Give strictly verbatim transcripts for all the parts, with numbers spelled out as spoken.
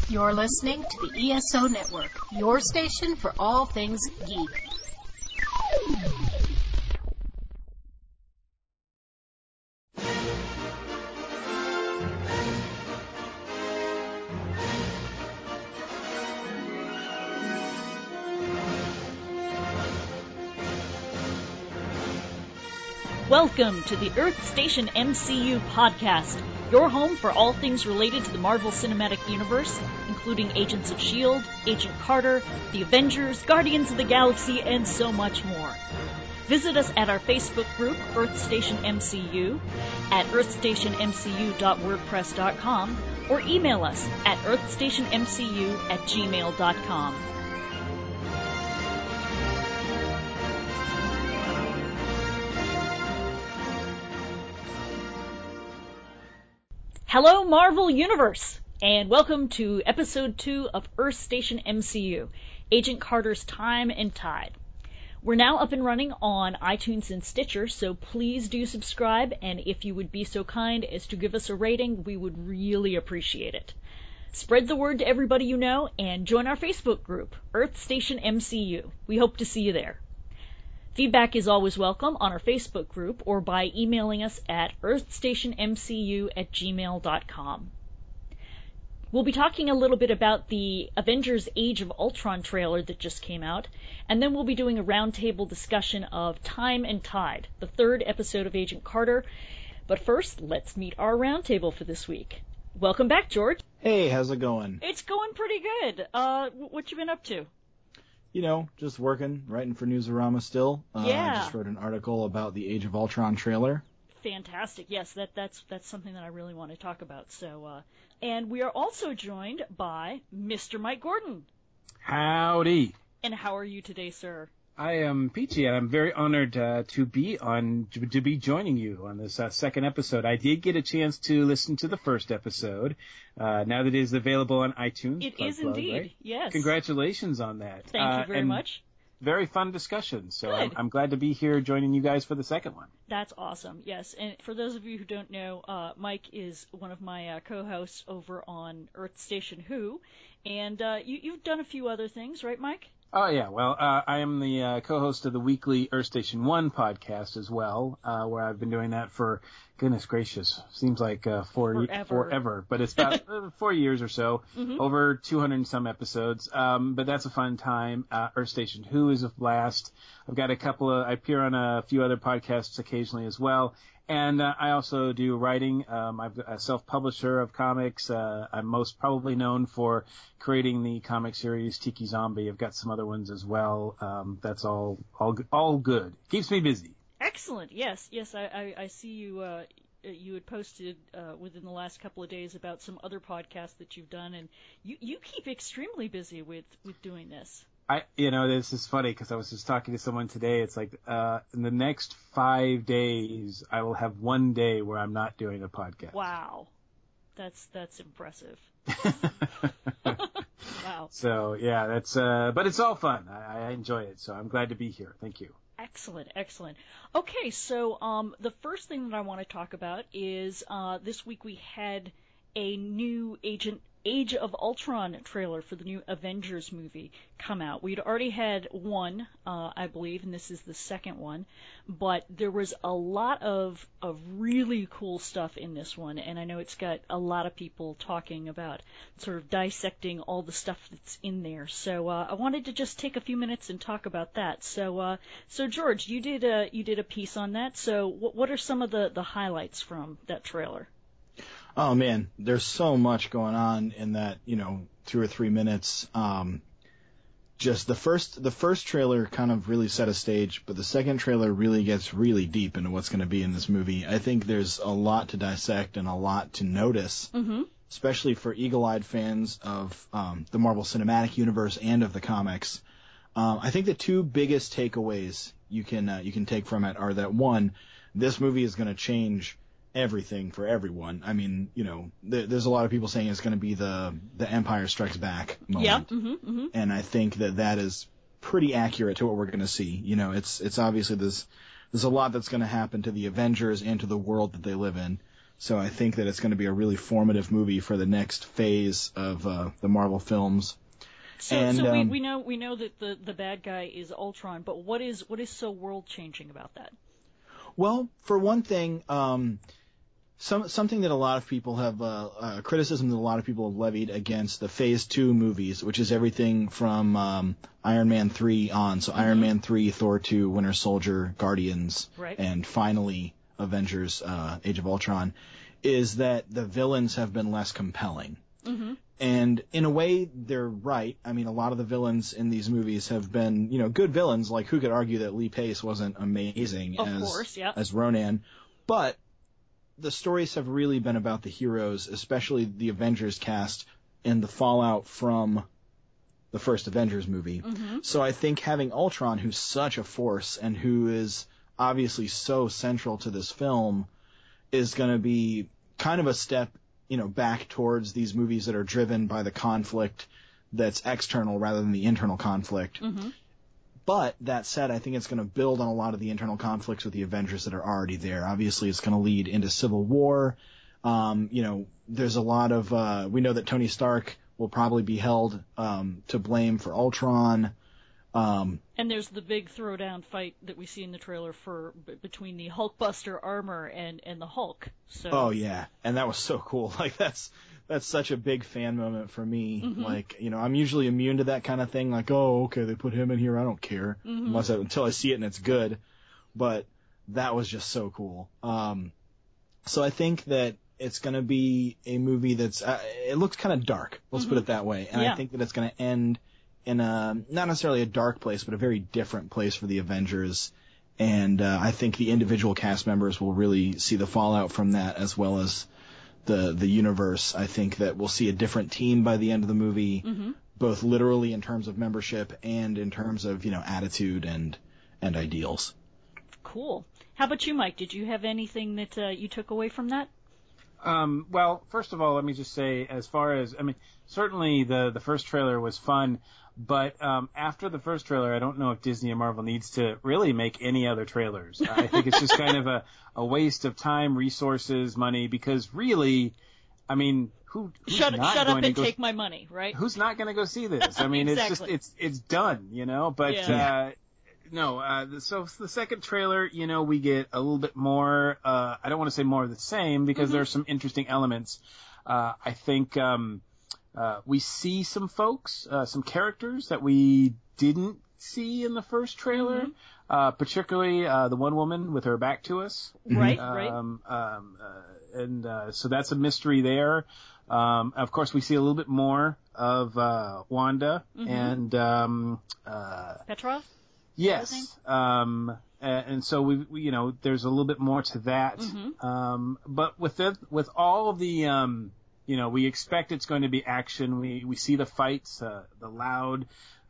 You're listening to the E S O Network, your station for all things geek. Welcome to the Earth Station M C U podcast, your home for all things related to the Marvel Cinematic Universe, including Agents of S H I E L D, Agent Carter, The Avengers, Guardians of the Galaxy, and so much more. Visit us at our Facebook group, Earth Station M C U, at earth station m c u dot wordpress dot com, or email us at earth station m c u at gmail dot com. Hello, Marvel Universe, and welcome to Episode two of Earth Station M C U, Agent Carter's Time and Tide. We're now up and running on iTunes and Stitcher, so please do subscribe, and if you would be so kind as to give us a rating, we would really appreciate it. Spread the word to everybody you know, and join our Facebook group, Earth Station M C U. We hope to see you there. Feedback is always welcome on our Facebook group or by emailing us at earth station m c u at gmail dot com. We'll be talking a little bit about the Avengers Age of Ultron trailer that just came out, and then we'll be doing a roundtable discussion of Time and Tide, the third episode of Agent Carter. But first, let's meet our roundtable for this week. Welcome back, George. Hey, how's it going? It's going pretty good. Uh, what you been up to? You know, just working, writing for Newsarama still. Uh, yeah. I just wrote an article about the Age of Ultron trailer. Fantastic. Yes, that, that's that's something that I really want to talk about. So, uh, and we are also joined by Mister Mike Gordon. Howdy. And how are you today, sir? I am Peachy, and I'm very honored uh, to be on to, to be joining you on this uh, second episode. I did get a chance to listen to the first episode. Uh, now that it is available on iTunes. It plug, is plug, indeed. Right? Yes. Congratulations on that. Thank uh, you very and much. Very fun discussion. So Good. I'm, I'm glad to be here joining you guys for the second one. That's awesome. Yes. And for those of you who don't know, uh, Mike is one of my uh, co-hosts over on Earth Station Who, and uh, you, you've done a few other things, right, Mike? Oh, yeah. Well, uh, I am the uh, co-host of the weekly Earth Station One podcast as well, uh, where I've been doing that for, goodness gracious, seems like uh, four, forever. forever, but it's about uh, four years or so, mm-hmm. over two hundred and some episodes. Um, but that's a fun time. Uh, Earth Station Who is a blast. I've got a couple of, I appear on a few other podcasts occasionally as well. And uh, I also do writing. Um, I'm a self-publisher of comics. Uh, I'm most probably known for creating the comic series Tiki Zombie. I've got some other ones as well. Um, that's all, all, all good. Keeps me busy. Excellent. Yes, yes. I, I, I see you. Uh, you had posted uh, within the last couple of days about some other podcasts that you've done, and you, you keep extremely busy with, with doing this. I, you know, this is funny because I was just talking to someone today. It's like, uh, in the next five days, I will have one day where I'm not doing a podcast. Wow. That's, that's impressive. Wow. So, yeah, that's, uh, but it's all fun. I, I enjoy it. So I'm glad to be here. Thank you. Excellent, excellent. Okay, so, um, the first thing that I want to talk about is, uh, this week we had a new Agent Age of Ultron trailer for the new Avengers movie come out. We'd already had one, uh, I believe, and this is the second one, but there was a lot of of really cool stuff in this one, and I know it's got a lot of people talking about sort of dissecting all the stuff that's in there. So uh, I wanted to just take a few minutes and talk about that. So, uh, so George, you did a you did a piece on that. So what what are some of the the highlights from that trailer? Oh man, there's so much going on in that, you know, two or three minutes. Um, just the first, the first trailer kind of really set a stage, but the second trailer really gets really deep into what's going to be in this movie. I think there's a lot to dissect and a lot to notice, mm-hmm. especially for eagle-eyed fans of um, the Marvel Cinematic Universe and of the comics. Um, I think the two biggest takeaways you can uh, you can take from it are that one, this movie is going to change everything for everyone. I mean, you know, th- there's a lot of people saying it's going to be the the Empire Strikes Back moment. Yeah. Mm-hmm, mm-hmm. And I think that that is pretty accurate to what we're going to see. You know, it's it's obviously there's there's a lot that's going to happen to the Avengers and to the world that they live in. So I think that it's going to be a really formative movie for the next phase of uh, the Marvel films. So, and, so we, um, we know we know that the, the bad guy is Ultron, but what is what is so world changing about that? Well, for one thing, um, some something that a lot of people have uh, uh, criticism that a lot of people have levied against the Phase Two movies, which is everything from um, Iron Man three on. So mm-hmm. Iron Man three, Thor two, Winter Soldier, Guardians, right. and finally Avengers: uh, Age of Ultron, is that the villains have been less compelling. Mm-hmm. And in a way, they're right. I mean, a lot of the villains in these movies have been, you know, good villains. Like, who could argue that Lee Pace wasn't amazing of as course, yeah. as Ronan? But the stories have really been about the heroes, especially the Avengers cast and the fallout from the first Avengers movie. Mm-hmm. So I think having Ultron, who's such a force and who is obviously so central to this film, is going to be kind of a step, you know, back towards these movies that are driven by the conflict that's external rather than the internal conflict. Mm-hmm. But that said, I think it's going to build on a lot of the internal conflicts with the Avengers that are already there. Obviously, it's going to lead into Civil War. Um, you know, there's a lot of, uh, we know that Tony Stark will probably be held um, to blame for Ultron. Um, and there's the big throwdown fight that we see in the trailer for b- between the Hulkbuster armor and, and the Hulk. So. Oh yeah, and that was so cool. Like that's that's such a big fan moment for me. Mm-hmm. Like, you know, I'm usually immune to that kind of thing. Like, oh, okay, they put him in here. I don't care mm-hmm. unless I, until I see it and it's good. But that was just so cool. Um, so I think that it's going to be a movie that's uh, it looks kind of dark. Let's mm-hmm. put it that way. And yeah. I think that it's going to end in a, not necessarily a dark place, but a very different place for the Avengers. And uh, I think the individual cast members will really see the fallout from that, as well as the the universe. I think that we'll see a different team by the end of the movie, mm-hmm. both literally in terms of membership and in terms of, you know, attitude and and ideals. Cool. How about you, Mike? Did you have anything that uh, you took away from that? Um, well, first of all, let me just say, as far as, I mean, certainly the, the first trailer was fun, but um, after the first trailer, I don't know if Disney and Marvel needs to really make any other trailers. I think it's just kind of a, a waste of time, resources, money, because really, I mean, who who's shut, not shut going up to and go, take my money, right? Who's not going to go see this? I mean, exactly. it's just it's it's done, you know. But yeah. uh, no, uh, so the second trailer, you know, we get a little bit more. Uh, I don't want to say more of the same because mm-hmm. there are some interesting elements. Uh, I think. Um, Uh, we see some folks, uh, some characters that we didn't see in the first trailer, mm-hmm. uh, particularly uh, the one woman with her back to us. Right, um, right. Um, uh, and uh, so that's a mystery there. Um, of course, we see a little bit more of uh, Wanda mm-hmm. and um, uh, Petrov. Yes. Um, and so we, we, you know, there's a little bit more to that. Mm-hmm. Um, but with it, with all of the um, you know, we expect it's going to be action. We we see the fights, uh, the loud,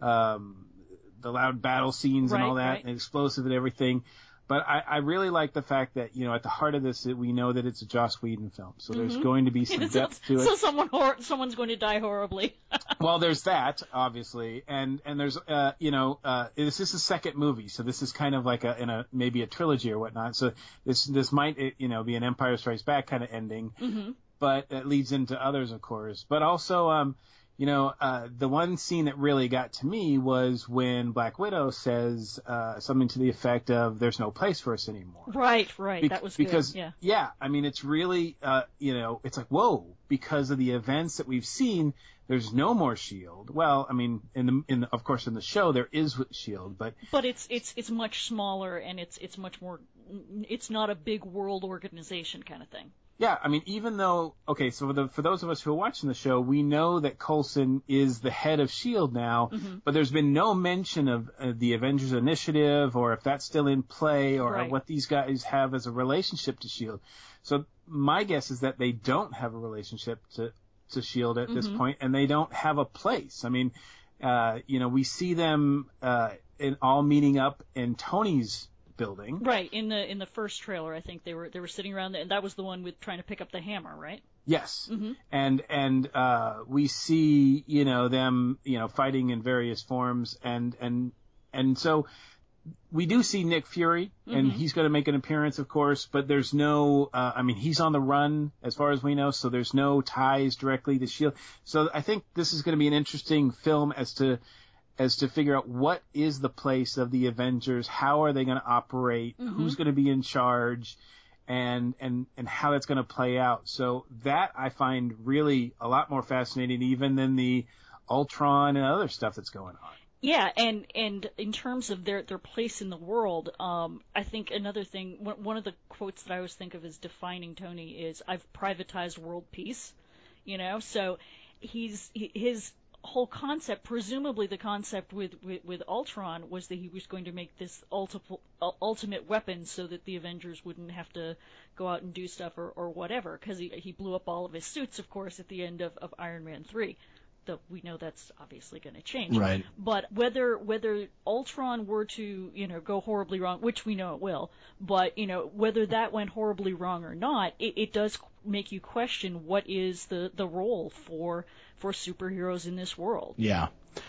um, the loud battle scenes right, and all that, right. and explosive and everything. But I, I really like the fact that, you know, at the heart of this, we know that it's a Joss Whedon film. So there's mm-hmm. going to be some so, depth to it. So someone hor- someone's going to die horribly. Well, there's that, obviously. And, and there's, uh, you know, uh, this is a second movie. So this is kind of like a, in a, maybe a trilogy or whatnot. So this, this might, you know, be an Empire Strikes Back kind of ending. Mm-hmm. But it leads into others, of course. But also, um, you know, uh, the one scene that really got to me was when Black Widow says uh, something to the effect of, "There's no place for us anymore." Right, right. Be- that was good. because yeah. yeah, I mean, it's really, uh, you know, it's like, whoa, because of the events that we've seen, there's no more Shield. Well, I mean, in the, in the, of course, in the show there is Shield, but but it's it's it's much smaller and it's it's much more. It's not a big world organization kind of thing. Yeah, I mean, even though, okay, so for, the, for those of us who are watching the show, we know that Coulson is the head of SHIELD now, mm-hmm. but there's been no mention of uh, the Avengers Initiative or if that's still in play or right. what these guys have as a relationship to SHIELD. So my guess is that they don't have a relationship to, to SHIELD at mm-hmm. this point, and they don't have a place. I mean, uh, you know, we see them uh, in all meeting up in Tony's building. Right, in the in the first trailer, I think they were they were sitting around there, and that was the one with trying to pick up the hammer, right? Yes. Mm-hmm. And and uh we see, you know, them, you know, fighting in various forms and and and so we do see Nick Fury, and Mm-hmm. he's going to make an appearance, of course, but there's no, uh, I mean, he's on the run as far as we know, so there's no ties directly to S H I E L D. So I think this is going to be an interesting film as to, as to figure out what is the place of the Avengers, how are they going to operate, Mm-hmm. who's going to be in charge, and, and, and how that's going to play out. So that I find really a lot more fascinating even than the Ultron and other stuff that's going on. Yeah, and, and in terms of their, their place in the world, um, I think another thing, one one of the quotes that I always think of as defining Tony is, I've privatized world peace, you know, so he's, his whole concept, presumably the concept with, with, with Ultron was that he was going to make this ulti- ultimate weapon so that the Avengers wouldn't have to go out and do stuff or, or whatever, because he, he blew up all of his suits, of course, at the end of, of Iron Man three. Though we know that's obviously going to change. Right. But whether whether Ultron were to, you know, go horribly wrong, which we know it will, but, you know, whether that went horribly wrong or not, it, it does make you question what is the, the role for for superheroes in this world. Yeah.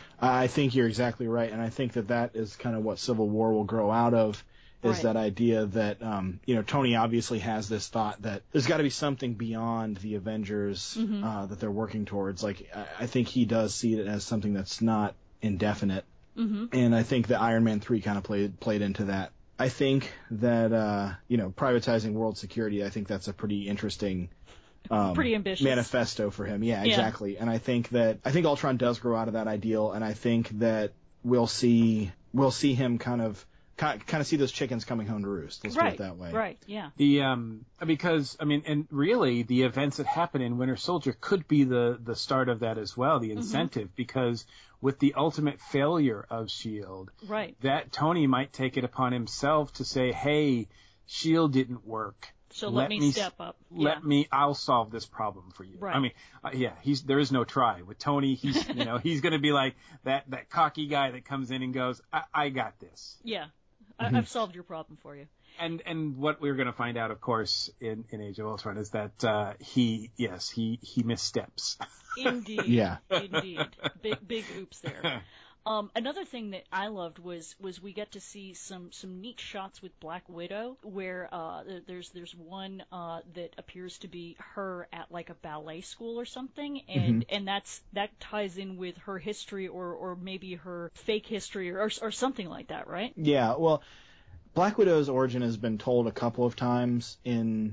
I think you're exactly right, and I think that that is kind of what Civil War will grow out of, is Right. that idea that, um, you know, Tony obviously has this thought that there's got to be something beyond the Avengers Mm-hmm. uh, that they're working towards. Like, I, I think he does see it as something that's not indefinite, Mm-hmm. and I think that Iron Man three kind of played played into that. I think that, uh, you know, privatizing world security, I think that's a pretty interesting um, Pretty ambitious. manifesto for him. Yeah, Yeah. exactly. And I think that, I think Ultron does grow out of that ideal, and I think that we'll see, we'll see him kind of, kind of see those chickens coming home to roost. Let's Right. put it that way. Right. Yeah. The um because I mean, and really the events that happen in Winter Soldier could be the the start of that as well, the incentive, Mm-hmm. because with the ultimate failure of S H I E L D, Right. that Tony might take it upon himself to say, hey, S H I E L D didn't work. So let, me step up. Let yeah. me, I'll solve this problem for you. Right. I mean, uh, yeah, he's, there is no try. With Tony, he's, you know, he's going to be like that, that cocky guy that comes in and goes, I, I got this. Yeah. Mm-hmm. I, I've solved your problem for you. And, and what we're going to find out, of course, in, in Age of Ultron is that, uh, he, yes, he, he missteps. Indeed. Yeah. Indeed. Big, big oops there. Um, another thing that I loved was was we get to see some, some neat shots with Black Widow, where uh, there's there's one uh, that appears to be her at like a ballet school or something, and Mm-hmm. and that's that ties in with her history or, or maybe her fake history or or something like that, right? Yeah, well, Black Widow's origin has been told a couple of times in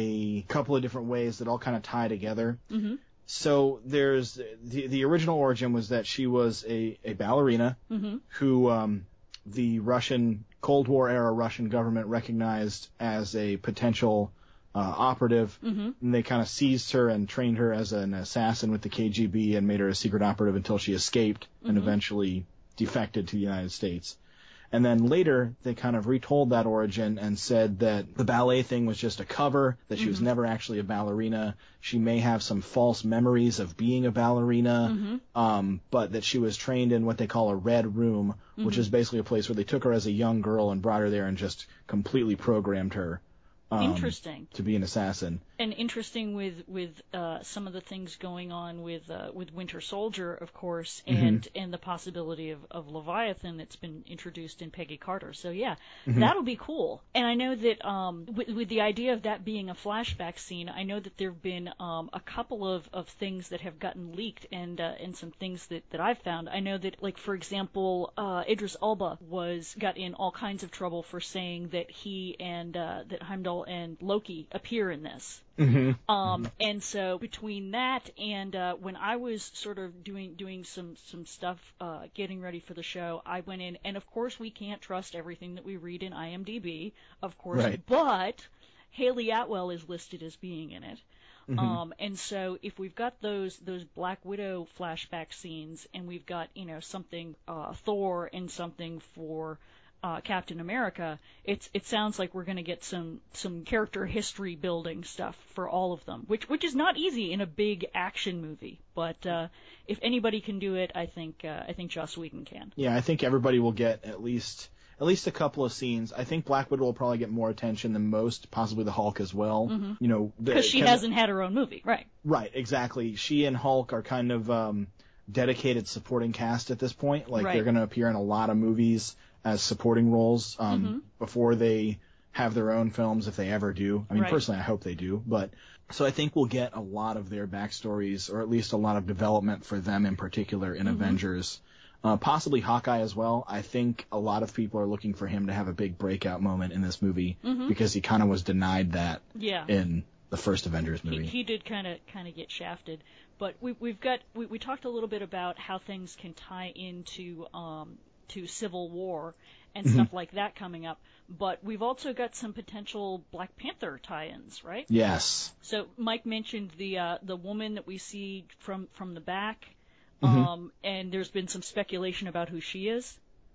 a couple of different ways that all kind of tie together. Mm-hmm. So there's the the original origin was that she was a, a ballerina Mm-hmm. who um, the Russian Cold War era Russian government recognized as a potential uh, operative, Mm-hmm. and they kind of seized her and trained her as an assassin with the K G B and made her a secret operative until she escaped and Mm-hmm. eventually defected to the United States. And then later, they kind of retold that origin and said that the ballet thing was just a cover, that she was Mm-hmm. never actually a ballerina. She may have some false memories of being a ballerina, Mm-hmm. um, but that she was trained in what they call a red room, which Mm-hmm. is basically a place where they took her as a young girl and brought her there and just completely programmed her um, Interesting. to be an assassin. And interesting with with uh, some of the things going on with uh, with Winter Soldier, of course, and Mm-hmm. and the possibility of, of Leviathan that's been introduced in Peggy Carter. So yeah, Mm-hmm. that'll be cool. And I know that um, with, with the idea of that being a flashback scene, I know that there have been um, a couple of, of things that have gotten leaked and uh, and some things that, that I've found. I know that, like for example, uh, Idris Elba was got in all kinds of trouble for saying that he and uh, that Heimdall and Loki appear in this. Mm-hmm. Um, and so between that and uh, when I was sort of doing doing some some stuff, uh, getting ready for the show, I went in, and of course we can't trust everything that we read in IMDb, of course, Right. but Haley Atwell is listed as being in it. Mm-hmm. Um, and so if we've got those those Black Widow flashback scenes, and we've got, you know, something uh, Thor and something for Uh, Captain America, it's it sounds like we're going to get some some character history building stuff for all of them, which which is not easy in a big action movie. But uh, if anybody can do it, I think uh, I think Joss Whedon can. Yeah, I think everybody will get at least at least a couple of scenes. I think Black Widow will probably get more attention than most, possibly the Hulk as well. Mm-hmm. You know, Because she kinda- hasn't had her own movie, right? Right, exactly. She and Hulk are kind of um, dedicated supporting cast at this point. Like Right. they're going to appear in a lot of movies as supporting roles um, Mm-hmm. before they have their own films, if they ever do. I mean, Right. personally, I hope they do. But so I think we'll get a lot of their backstories, or at least a lot of development for them in particular in Mm-hmm. Avengers. Uh, possibly Hawkeye as well. I think a lot of people are looking for him to have a big breakout moment in this movie Mm-hmm. because he kind of was denied that Yeah. in the first Avengers movie. He, he did kind of kind of get shafted, but we, we've got we, we talked a little bit about how things can tie into um, to Civil War and Mm-hmm. stuff like that coming up. But we've also got some potential Black Panther tie-ins, right? Yes. So Mike mentioned the uh, the woman that we see from from the back, Mm-hmm. um, and there's been some speculation about who she is.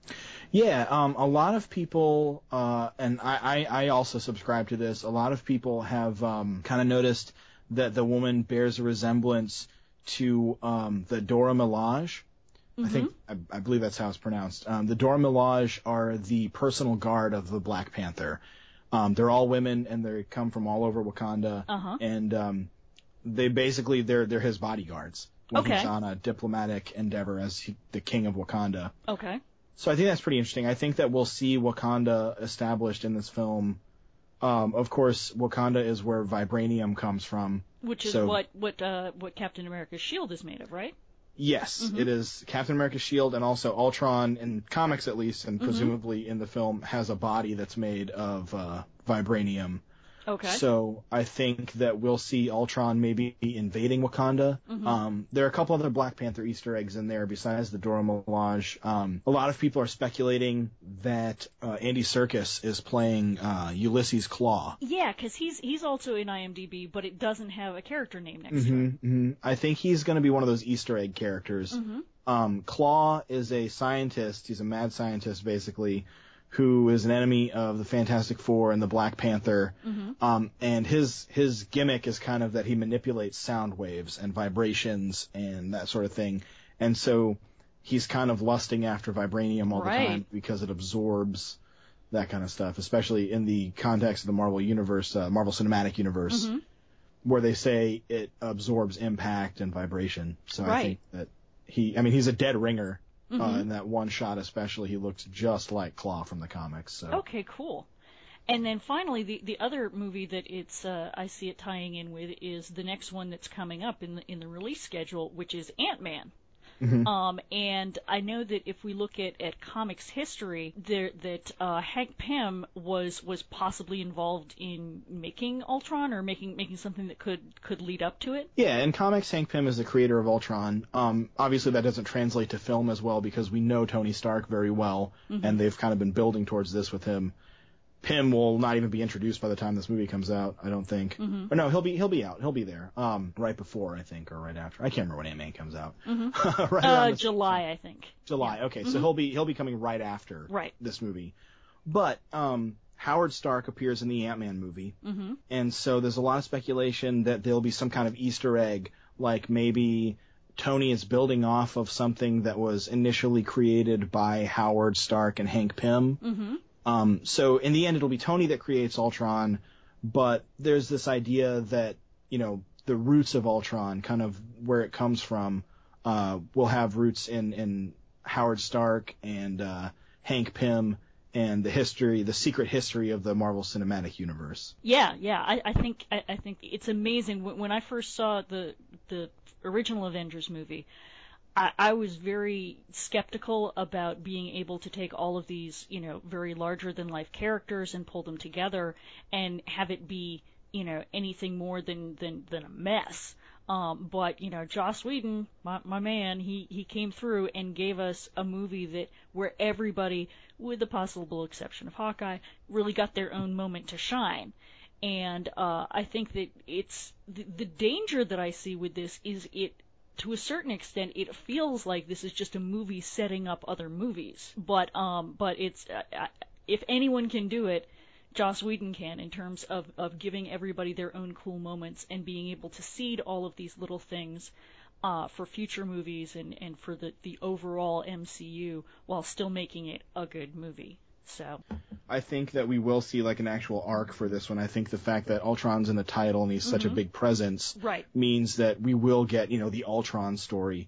Yeah, um, a lot of people, uh, and I, I, I also subscribe to this, a lot of people have um, kind of noticed that the woman bears a resemblance to um, the Dora Milaje. I think, I, I believe that's how it's pronounced. Um, the Dora Milaje are the personal guard of the Black Panther. Um, they're all women, and they come from all over Wakanda, Uh-huh. and um, they basically, they're, they're his bodyguards when Okay. he's on a diplomatic endeavor as he, the king of Wakanda. Okay. So I think that's pretty interesting. I think that we'll see Wakanda established in this film. Um, of course, Wakanda is where vibranium comes from. Which is So- what what uh, what Captain America's shield is made of, right? Yes, Mm-hmm. it is Captain America's shield, and also Ultron, in comics at least, and Mm-hmm. presumably in the film, has a body that's made of uh, vibranium. Okay. So I think that we'll see Ultron maybe invading Wakanda. Mm-hmm. Um, there are a couple other Black Panther Easter eggs in there besides the Dora Milaje. Um, a lot of people are speculating that uh, Andy Serkis is playing uh, Ulysses Claw. Yeah, because he's he's also in IMDb, but it doesn't have a character name next to him. Mm-hmm. I think he's going to be one of those Easter egg characters. Mm-hmm. Um, Claw is a scientist. He's a mad scientist, basically, who is an enemy of the Fantastic Four and the Black Panther. Mm-hmm. Um, and his his gimmick is kind of that he manipulates sound waves and vibrations and that sort of thing. And so he's kind of lusting after vibranium all Right. the time because it absorbs that kind of stuff, especially in the context of the Marvel universe, uh, Marvel Cinematic Universe, Mm-hmm. where they say it absorbs impact and vibration. So I Right. think that he, I mean, he's a dead ringer. Uh, Mm-hmm. in that one shot especially, he looks just like Claw from the comics. So. Okay, cool. And then finally, the the other movie that it's uh, I see it tying in with is the next one that's coming up in the in the release schedule, which is Ant-Man. Mhm. Um, and I know that if we look at, at comics history, there that uh, Hank Pym was was possibly involved in making Ultron or making making something that could could lead up to it. Yeah, in comics, Hank Pym is the creator of Ultron. Um, obviously, that doesn't translate to film as well because we know Tony Stark very well, Mm-hmm. and they've kind of been building towards this with him. Pym will not even be introduced by the time this movie comes out, I don't think. Mm-hmm. Or no, he'll be he'll be out. He'll be there. Um, right before, I think, or right after. I can't remember when Ant-Man comes out. Mm-hmm. right Uh, around this- July, I think. July. Okay, so he'll be he'll be coming right after Right. this movie. But um, Howard Stark appears in the Ant-Man movie, Mm-hmm. and so there's a lot of speculation that there'll be some kind of Easter egg, like maybe Tony is building off of something that was initially created by Howard Stark and Hank Pym. Mm-hmm. Um, so in the end, it'll be Tony that creates Ultron, but there's this idea that, you know, the roots of Ultron, kind of where it comes from, uh, will have roots in, in Howard Stark and uh, Hank Pym and the history, the secret history of the Marvel Cinematic Universe. Yeah, yeah. I, I think I, I think it's amazing. When, when I first saw the the original Avengers movie, I, I was very skeptical about being able to take all of these, you know, very larger than life characters and pull them together and have it be, you know, anything more than than, than a mess. Um, but you know, Joss Whedon, my, my man, he, he came through and gave us a movie that where everybody, with the possible exception of Hawkeye, really got their own moment to shine. And uh, I think that it's the, the danger that I see with this is it. To a certain extent, it feels like this is just a movie setting up other movies. But um, but it's uh, if anyone can do it, Joss Whedon can, in terms of, of giving everybody their own cool moments and being able to seed all of these little things uh, for future movies and, and for the, the overall M C U while still making it a good movie. So I think that we will see like an actual arc for this one. I think the fact that Ultron's in the title and he's such a big presence right. means that we will get, you know, the Ultron story.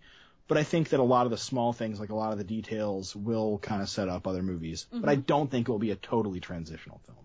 but I think that a lot of the small things, like a lot of the details, will kind of set up other movies. Mm-hmm. But I don't think it will be a totally transitional film.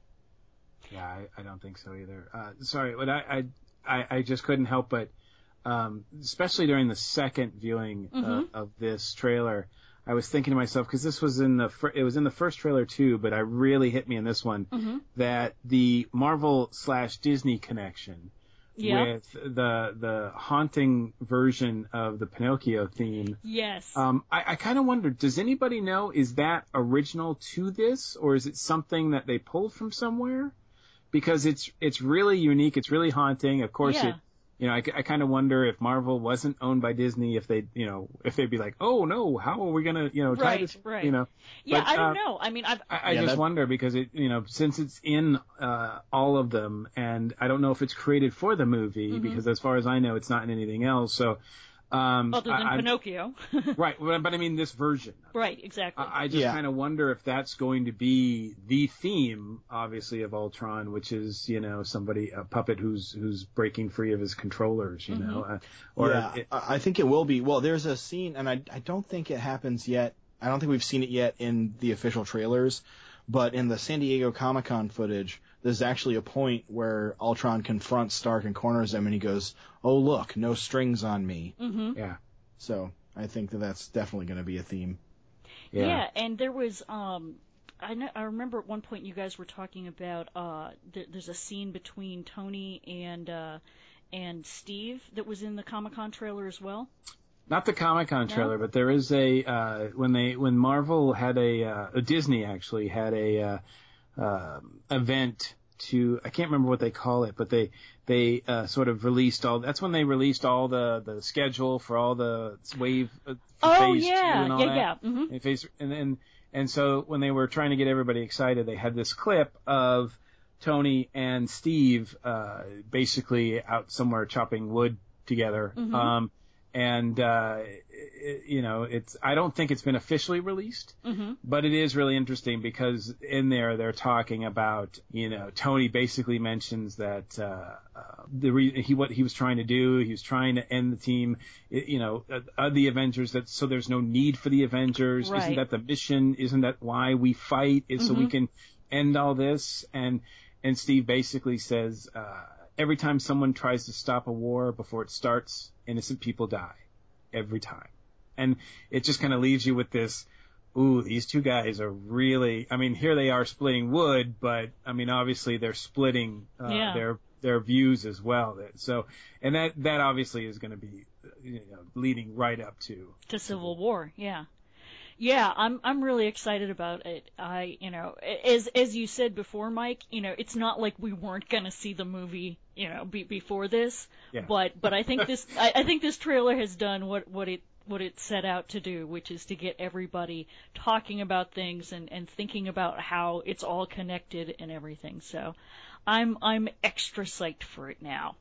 Yeah, I, I don't think so either. Uh, sorry, but I, I, I just couldn't help but, um, especially during the second viewing mm-hmm. uh, of this trailer, I was thinking to myself, because this was in the fir- it was in the first trailer too, but I really hit me in this one mm-hmm. that the Marvel slash Disney connection yep. with the the haunting version of the Pinocchio theme. Yes. Um, I, I kind of wondered, does anybody know, is that original to this, or is it something that they pulled from somewhere? Because it's it's really unique, it's really haunting. Of course, yeah. it. You know, I, I kind of wonder if Marvel wasn't owned by Disney, if they, you know, if they'd be like, oh no, how are we gonna, you know, tie right, this, right. you know? Yeah, but, I don't uh, know. I mean, I've, I, I yeah, just that... wonder because it, you know, since it's in uh, all of them, and I don't know if it's created for the movie mm-hmm. because as far as I know, it's not in anything else. So. Um, Other than I, Pinocchio. right, but I mean this version. Right, exactly. I, I just yeah. kind of wonder if that's going to be the theme, obviously, of Ultron, which is, you know, somebody, a puppet who's who's breaking free of his controllers, you mm-hmm. know. Uh, or yeah, it, I think it will be. Well, there's a scene, and I, I don't think it happens yet. I don't think we've seen it yet in the official trailers, but in the San Diego Comic-Con footage, there's actually a point where Ultron confronts Stark and corners him, and he goes, "Oh look, no strings on me." Mm-hmm. Yeah. So I think that that's definitely going to be a theme. Yeah. yeah, and there was, um, I know, I remember at one point you guys were talking about uh, th- there's a scene between Tony and uh, and Steve that was in the Comic-Con trailer as well. Not the Comic-Con no? trailer, but there is a uh, when they when Marvel had a uh, Disney actually had a uh, uh, event to I can't remember what they call it, but they they uh, sort of released all. That's when they released all the, the schedule for all the wave. Uh, oh phase yeah, two and all yeah, that. yeah. Mm-hmm. And, phase, and then and so when they were trying to get everybody excited, they had this clip of Tony and Steve uh, basically out somewhere chopping wood together. Mm-hmm. Um, And, uh, it, you know, it's, I don't think it's been officially released, mm-hmm. but it is really interesting because in there they're talking about, you know, Tony basically mentions that, uh, uh the re- he, what he was trying to do, he was trying to end the team, you know, uh, uh, the Avengers, that, so there's no need for the Avengers. Right. Isn't that the mission? Isn't that why we fight? Is mm-hmm. so we can end all this? And, and Steve basically says, uh, every time someone tries to stop a war before it starts, innocent people die. Every time. And it just kind of leaves you with this, ooh, these two guys are really, I mean, here they are splitting wood, but, I mean, obviously they're splitting uh, yeah. their their views as well. So, and that, that obviously is going to be, you know, leading right up to... To Civil War, yeah. Yeah, I'm I'm really excited about it. I, you know, as as you said before, Mike, you know, it's not like we weren't gonna see the movie, you know, be, before this. Yeah. But but I think this I, I think this trailer has done what what it what it set out to do, which is to get everybody talking about things and, and thinking about how it's all connected and everything. So, I'm I'm extra psyched for it now.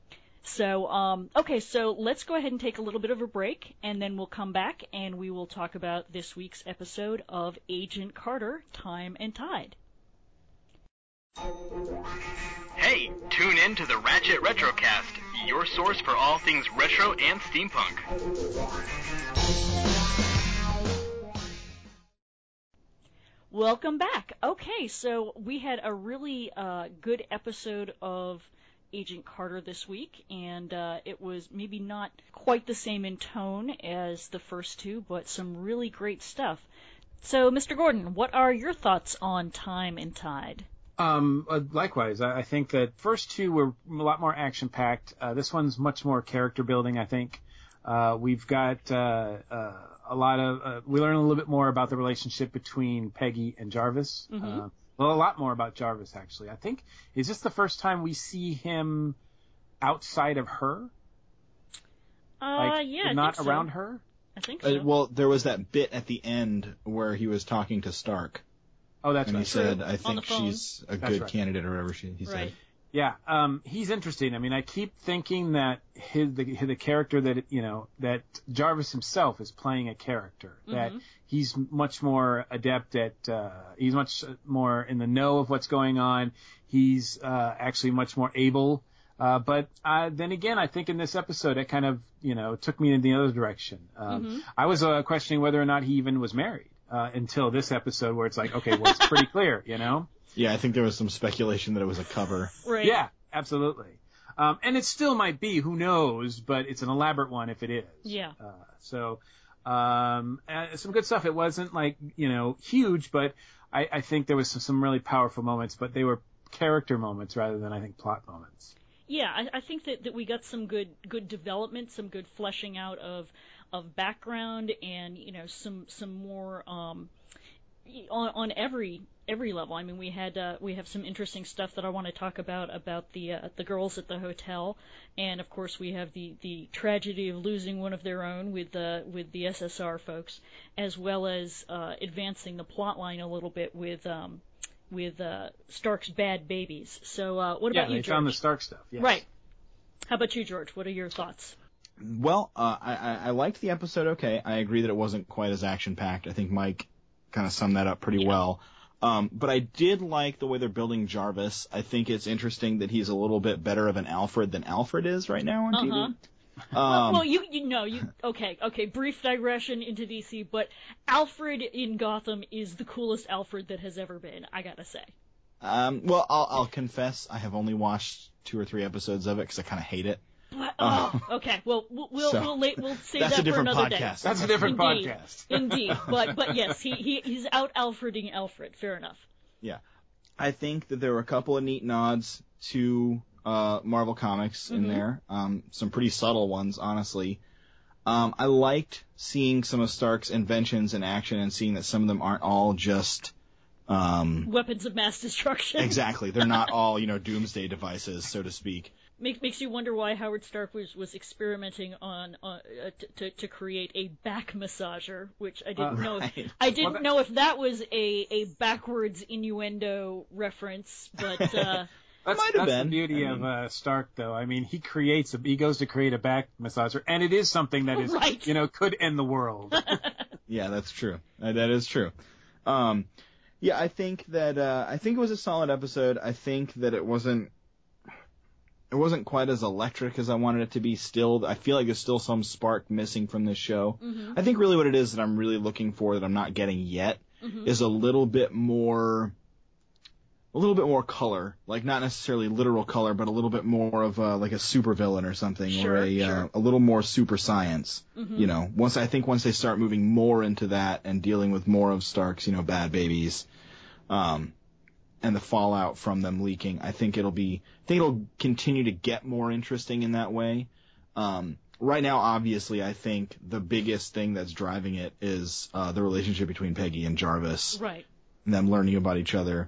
So, um, okay, so let's go ahead and take a little bit of a break, and then we'll come back and we will talk about this week's episode of Agent Carter, Time and Tide. Hey, tune in to the Ratchet Retrocast, your source for all things retro and steampunk. Welcome back. Okay, so we had a really uh, good episode of Agent Carter this week, and uh, it was maybe not quite the same in tone as the first two, but some really great stuff. So, Mister Gordon, what are your thoughts on Time and Tide? Um, uh, likewise, I, I think that first two were a lot more action-packed. Uh, this one's much more character-building, I think. Uh, we've got uh, uh, a lot of... Uh, we learn a little bit more about the relationship between Peggy and Jarvis. Mm-hmm. Uh, Well, a lot more about Jarvis, actually. I think, is this the first time we see him outside of her? Uh, like, yeah, I not think around so. her? I think so. Uh, well, there was that bit at the end where he was talking to Stark. Oh, that's and right. he said, True. I think she's a That's good right. candidate, or whatever she, he right. said. Yeah, um, he's interesting. I mean, I keep thinking that his the, the character that you know that Jarvis himself is playing a character Mm-hmm. that he's much more adept at. Uh, he's much more in the know of what's going on. He's uh, actually much more able Uh, but uh, then again, I think in this episode, it kind of, you know, took me in the other direction. Um, Mm-hmm. I was uh, questioning whether or not he even was married uh, until this episode, where it's like, okay, well, it's pretty clear, you know? Yeah, I think there was some speculation that it was a cover. Right. Yeah, absolutely. Um, and it still might be, who knows, but it's an elaborate one if it is. Yeah. Uh, so, um, uh, some good stuff. It wasn't like, you know, huge, but I, I think there was some, some really powerful moments, but they were character moments rather than, I think, plot moments. Yeah, I, I think that, that we got some good good development, some good fleshing out of of background, and you know some some more um, on on every every level. I mean, we had uh, we have some interesting stuff that I want to talk about about the uh, the girls at the hotel, and of course we have the, the tragedy of losing one of their own with the with the S S R folks, as well as uh, advancing the plot line a little bit with. Um, with uh, Stark's bad babies. So uh, what yeah, about you, they George? found the Stark stuff. Yes. Right. How about you, George? What are your thoughts? Well, uh, I, I, I liked the episode okay. I agree that it wasn't quite as action-packed. I think Mike kind of summed that up pretty Yeah. well. Um, but I did like the way they're building Jarvis. I think it's interesting that he's a little bit better of an Alfred than Alfred is right now on Uh-huh. T V. Well, Um, well, you you know you okay okay brief digression into D C, but Alfred in Gotham is the coolest Alfred that has ever been. I gotta say. um, well, I'll, I'll confess I have only watched two or three episodes of it because I kind of hate it. But, oh, okay. Well, we'll we'll So, we'll, la- we'll save that's that a different for another podcast. day. That's a different Indeed. podcast. Indeed, but but yes, he, he he's out Alfreding Alfred. Fair enough. Yeah. I think that there were a couple of neat nods to uh, Marvel Comics in Mhm. there. Um, some pretty subtle ones, honestly. Um, I liked seeing some of Stark's inventions in action and seeing that some of them aren't all just... Um, Weapons of mass destruction. exactly. They're not all, you know, doomsday devices, so to speak. Makes makes you wonder why Howard Stark was, was experimenting on uh, to, to to create a back massager, which I didn't Uh, know. right. If, I didn't Well, that- know if that was a, a backwards innuendo reference, but uh, That's, Might have that's been. the beauty I of mean- uh, Stark, though. I mean, he creates a, he goes to create a back massager, and it is something that is, Right. you know, could end the world. Yeah, that's true. Uh, that is true. Um, yeah, I think that uh, I think it was a solid episode. I think that it wasn't it wasn't quite as electric as I wanted it to be. Still, I feel like there's still some spark missing from this show. Mhm. I think really what it is that I'm really looking for that I'm not getting yet Mhm. is a little bit more. A little bit more color, like not necessarily literal color, but a little bit more of a, like a supervillain or something, Sure, or a sure. uh, a little more super science. Mhm. You know, once I think once they start moving more into that and dealing with more of Stark's, you know, bad babies, um, and the fallout from them leaking, I think it'll be, I think it'll continue to get more interesting in that way. Um, right now, obviously, I think the biggest thing that's driving it is uh, the relationship between Peggy and Jarvis, right. and them learning about each other.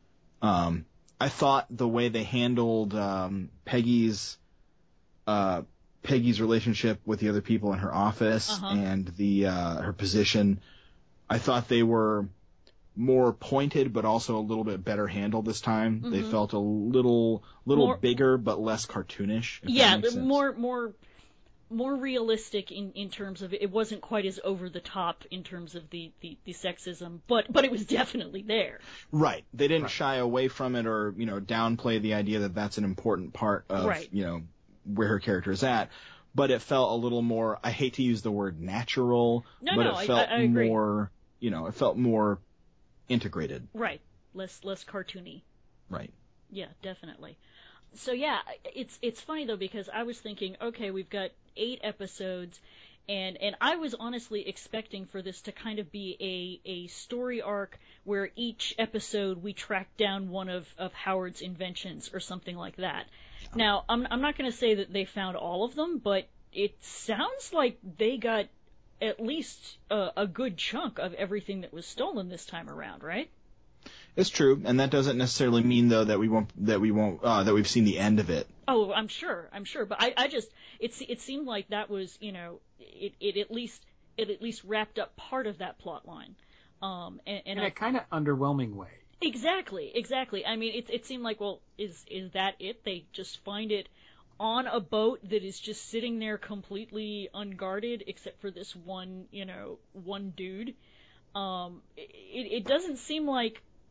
Um, I thought the way they handled um, Peggy's uh, Peggy's relationship with the other people in her office Uh-huh. and the uh, her position, I thought they were more pointed, but also a little bit better handled this time. They Mhm. felt a little little More- bigger, but less cartoonish. If that Yeah, makes the sense. more more more realistic in, in terms of it wasn't quite as over the top in terms of the, the, the sexism, but but it was definitely there. Right. They didn't Right. shy away from it or, you know, downplay the idea that that's an important part of, Right. you know, where her character is at. But it felt a little more, I hate to use the word natural, No, but no, it I- felt I- I agree. more, you know, it felt more integrated. Right. Less less cartoony. Right. Yeah, definitely. So yeah, it's it's funny though because I was thinking, okay, we've got eight episodes, and and I was honestly expecting for this to kind of be a a story arc where each episode we track down one of of Howard's inventions or something like that. Now, I'm I'm not going to say that they found all of them, but it sounds like they got at least a, a good chunk of everything that was stolen this time around, right? It's true, and that doesn't necessarily mean though that we won't that we won't uh, that we've seen the end of it. Oh, I'm sure, I'm sure, but I, I just it se- it seemed like that was you know it, it at least it at least wrapped up part of that plot line, um, and, and In I, a kind of underwhelming way. exactly, exactly. I mean, it it seemed like well, is is that it? They just find it on a boat that is just sitting there completely unguarded, except for this one you know one dude. Um, it it doesn't seem like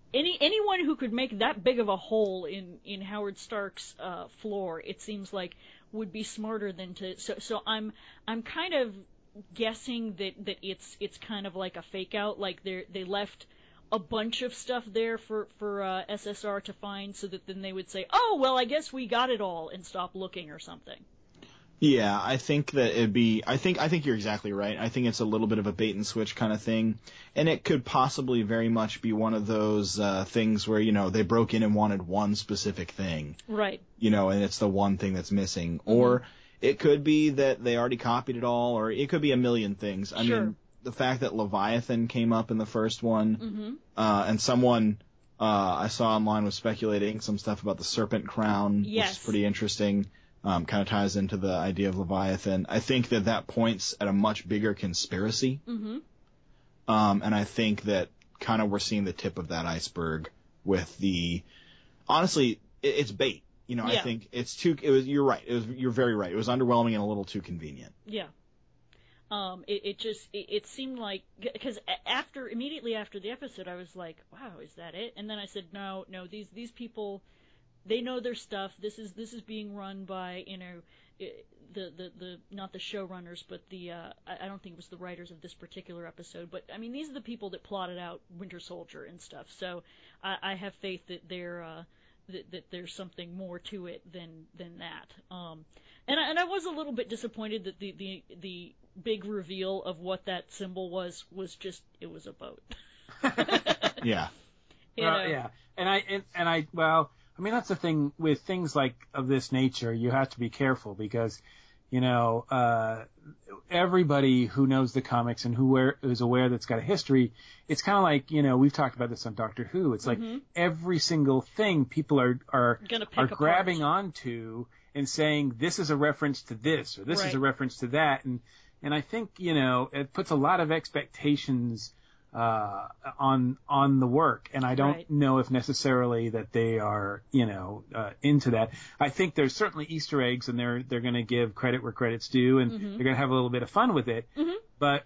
any anyone who could make that big of a hole in in Howard Stark's uh, floor, it seems like, would be smarter than to. So so I'm I'm kind of guessing that, that it's it's kind of like a fake out, like they they left a bunch of stuff there for for uh, S S R to find, so that then they would say, oh well, I guess we got it all, and stop looking or something. Yeah, I think that it'd be. I think I think you're exactly right. I think it's a little bit of a bait and switch kind of thing, and it could possibly very much be one of those uh, things where, you know, they broke in and wanted one specific thing, right? You know, and it's the one thing that's missing, Mm-hmm. or it could be that they already copied it all, or it could be a million things. I Sure. mean, the fact that Leviathan came up in the first one, Mm-hmm. uh, and someone uh, I saw online was speculating some stuff about the Serpent Crown, Yes. which is pretty interesting. Um, kind of ties into the idea of Leviathan. I think that that points at a much bigger conspiracy. Mm-hmm. Um, and I think that kind of we're seeing the tip of that iceberg with the, honestly, it, it's bait. You know, Yeah. I think it's too, it was, you're right. It was, you're very right. It was underwhelming and a little too convenient. Yeah. Um, it, it just, it, it seemed like, because after, immediately after the episode, I was like, wow, is that it? And then I said, no, no, these, these people, they know their stuff. This is, this is being run by, you know, the, the, the, not the showrunners, but the, uh, I I don't think it was the writers of this particular episode, but, I mean, these are the people that plotted out Winter Soldier and stuff, so I, I have faith that they're, uh, that, that there's something more to it than, than that. Um, and I, and I was a little bit disappointed that the, the, the big reveal of what that symbol was, was just, it was a boat. Yeah. You well, know? yeah. And I, and, and I, well, I mean, that's the thing with things like of this nature. You have to be careful because, you know, uh, everybody who knows the comics and who where, is aware that's got a history, it's kind of like, you know, we've talked about this on Doctor Who. It's like Mm-hmm. every single thing people are, are, Gonna pick are apart. grabbing onto and saying this is a reference to this or this Right. is a reference to that. And, and I think, you know, it puts a lot of expectations uh, on, on the work. And I don't Right. know if necessarily that they are, you know, uh, into that. I think there's certainly Easter eggs and they're, they're going to give credit where credit's due and Mm-hmm. they're going to have a little bit of fun with it. Mhm. But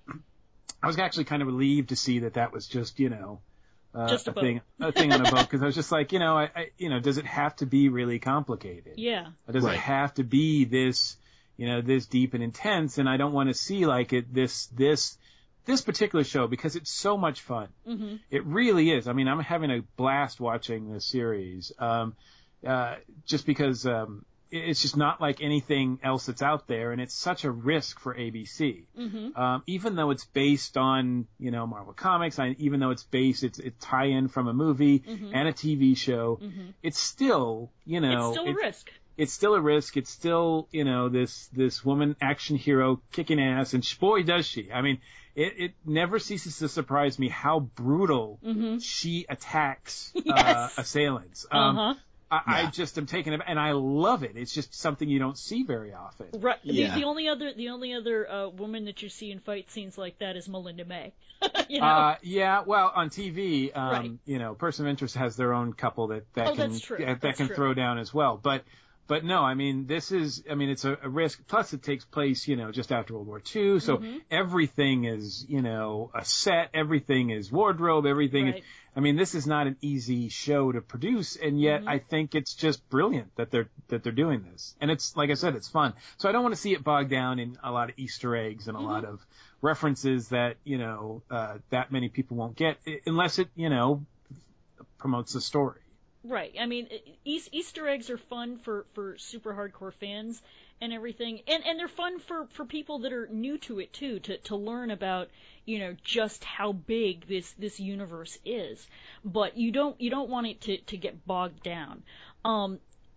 I was actually kind of relieved to see that that was just, you know, uh, Just a a boat. thing, a thing on a boat. Cause I was just like, you know, I, I, you know, does it have to be really complicated? Yeah. Or does Right. it have to be this, you know, this deep and intense? And I don't want to see like it, this, this, this particular show because it's so much fun. Mm-hmm. It really is. I mean, I'm having a blast watching this series. Um, uh, just because, um, it- it's just not like anything else that's out there, and it's such a risk for A B C. Mm-hmm. Um, even though it's based on, you know, Marvel Comics, I, even though it's based, it's it tie-in from a movie Mhm. and a T V show, Mhm. it's still, you know, It's still a risk. it's still a risk. It's still, you know, this, this woman action hero kicking ass, and sh- boy, does she. I mean, it, it never ceases to surprise me how brutal Mhm. she attacks, uh, Yes. assailants. Um, Uh-huh. I, I Yeah. just am taken aback, and I love it. It's just something you don't see very often. Right. Yeah. The, the only other the only other uh, woman that you see in fight scenes like that is Melinda May. you know. Uh, yeah, well, on T V, um, Right. you know, Person of Interest has their own couple that, that Oh, can, that's true. that, that That's can true. throw down as well. But, but no, I mean, this is, I mean, it's a, a risk. Plus it takes place, you know, just after World War Two. So Mhm. everything is, you know, a set. Everything is wardrobe. Everything Right. is, I mean, this is not an easy show to produce. And yet Mhm. I think it's just brilliant that they're, that they're doing this. And it's, like I said, it's fun. So I don't want to see it bogged down in a lot of Easter eggs and a Mhm. lot of references that, you know, uh, that many people won't get i- unless it, you know, promotes the story. Right. I mean, e- Easter eggs are fun for, for super hardcore fans and everything, and and they're fun for, for people that are new to it too, to to learn about, you know, just how big this this universe is. But you don't you don't want it to, to get bogged down. Um,